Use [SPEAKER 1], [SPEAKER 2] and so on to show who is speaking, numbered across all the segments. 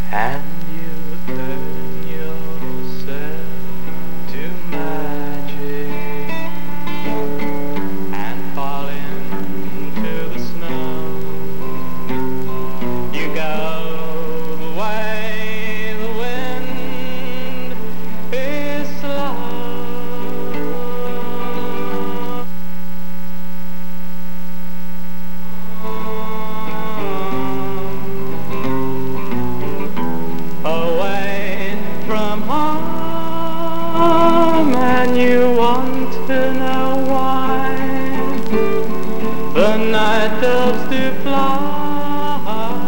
[SPEAKER 1] and you turn yourself to magic and fall into the snow. You go the way the wind is slow. Away from home, and you want to know why the night doves do fly,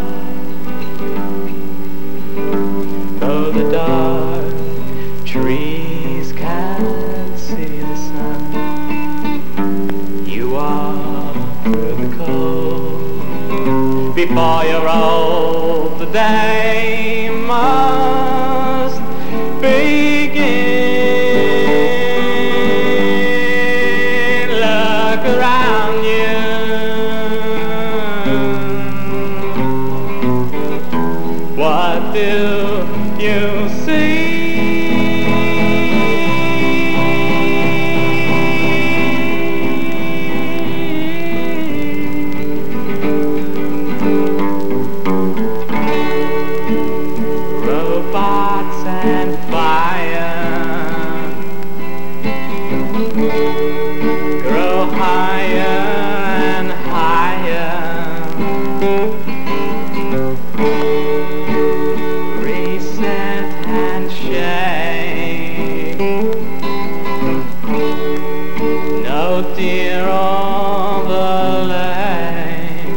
[SPEAKER 1] though the dark trees can't see the sun. You walk through the cold before you're old. The day must begin. Look around you. What do you see? Robots and fire grow higher and higher. Resent and shame. No dear all the lane.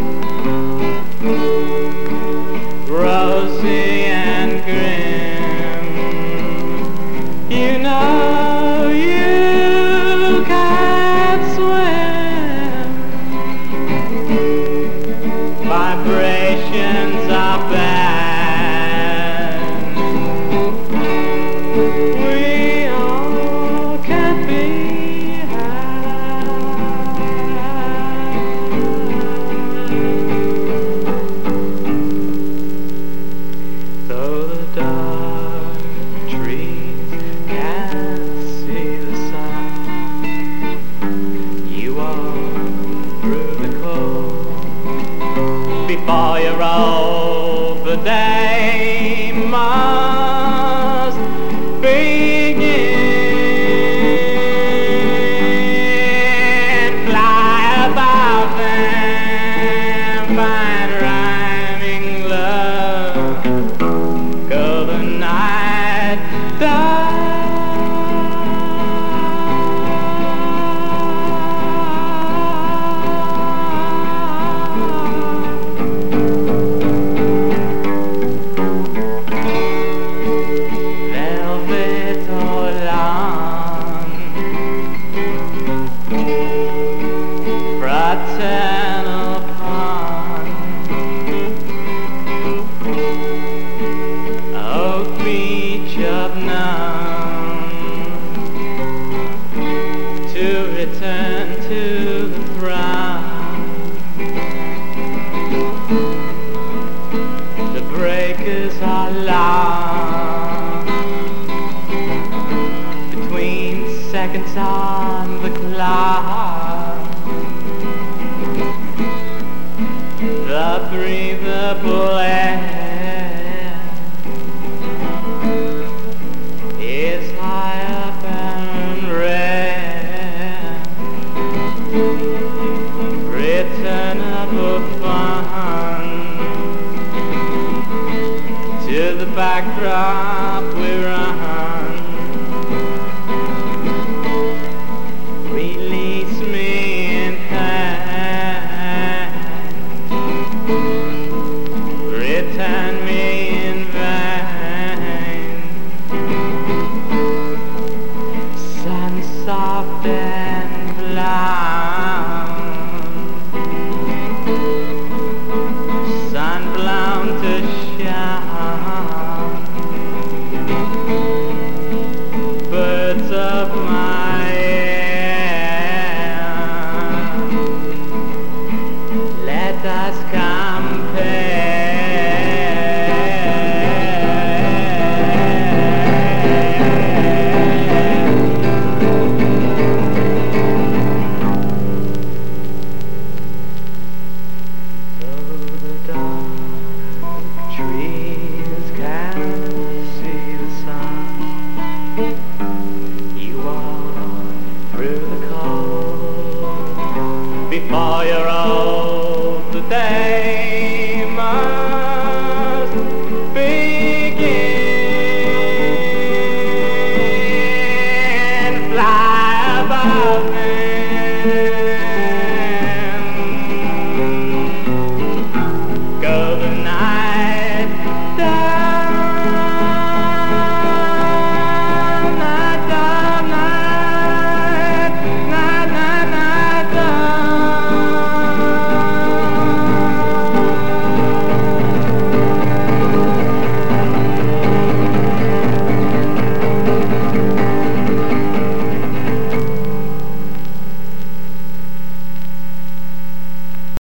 [SPEAKER 1] Rosy and grim, you know you can't swim. Vibrations are bad. We all can be had. Though the dark trees can't see the sun, you walk through the cold before you're old. The day must begin. Fly above them, find rhyming love. Go the night dive. Velvet or lawn, fraternal pond, oak beach of none, to return to the throne. The breakers are long, between seconds on the clock. The breathable air is high up and rare. Returnable fun to the backdrop we run.